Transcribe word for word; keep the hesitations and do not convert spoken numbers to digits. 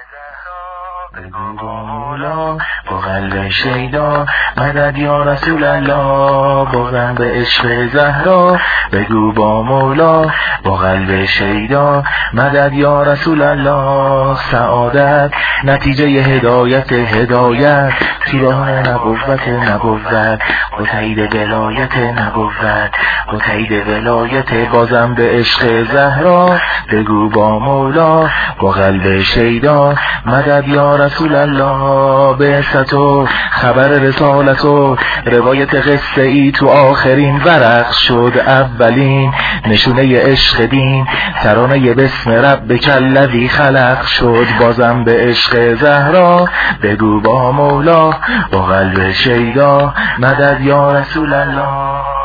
بگو با مولا با قلب شیدا مدد یا رسول الله، با قلب عشق زهرا بگو با مولا با قلب شیدا مدد یا رسول الله. سعادت نتیجه هدایت، هدایت راه نبوت، نبوت با تایید ولایت، نبوت با تایید ولایت. بازم به عشق زهرا بگو با مولا با قلب شیدا مدد یا رسول الله. بعثت و خبر رسالت و روایت قصه ای تو آخرین ورق شد اولین نشونه عشق دین، ترانه بسم ربک الذی خلق شد. بازم به عشق زهرا بگو با مولا با قلب شیدا مدد یا رسول الله.